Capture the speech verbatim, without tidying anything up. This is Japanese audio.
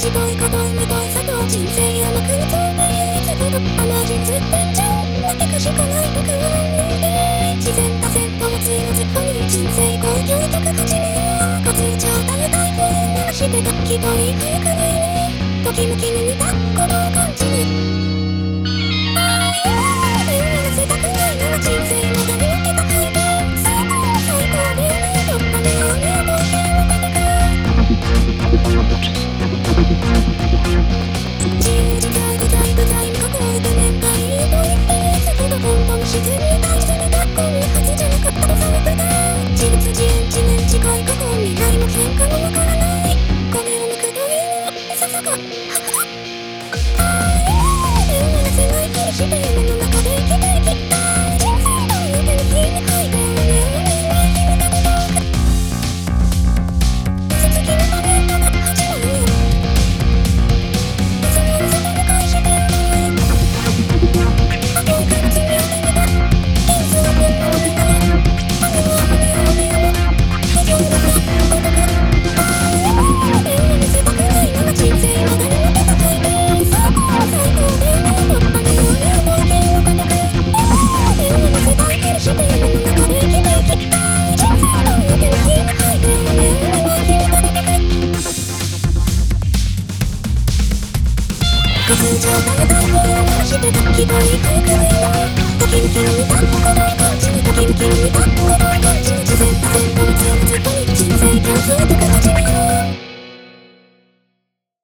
ちといことめとさと人生甘く見つめいつほど甘じずってんじゃん待ってくしかない僕はなんで自然多線とついのずっこに人生公共とか始めようかついちゃうためたい風流してた一人早くないねときめきに似た鼓動を感じるああ夢をせたくないなら人生までに受けた回転最高最高で夢を取った目を見覚えてるのか自由自在自在自在に囲われて年配と言ってるいつほど本当に自然に対する学校にはずじゃなかったとされてた自立自演知念近い過去未来も変化もわからないこれを向くというのはささかああ夢を見せないふりして夢の中で生きていきたい人生という手にひいに書いて夢を見ない夢なのどうか嘘つきのためとなく始まるよ嘘を嘘で理解してるのよ後から積み上げた因数を分の見たら雨は雨を見よう非常にさ男ああ夢を見せたくないなら人生までに受けた回転最高最高で夢を取った目を見覚えてるのか僕ああ夢見せたいふりして夢の中で生きていきたい人生という手にひいに書いて夢を見ない日々が出てくる数じゃためたい風流してた一人早くないなときめきに似た鼓動を感じるときめきに似た鼓動を感じる自然多線とついずっとに人生共通とか始めよう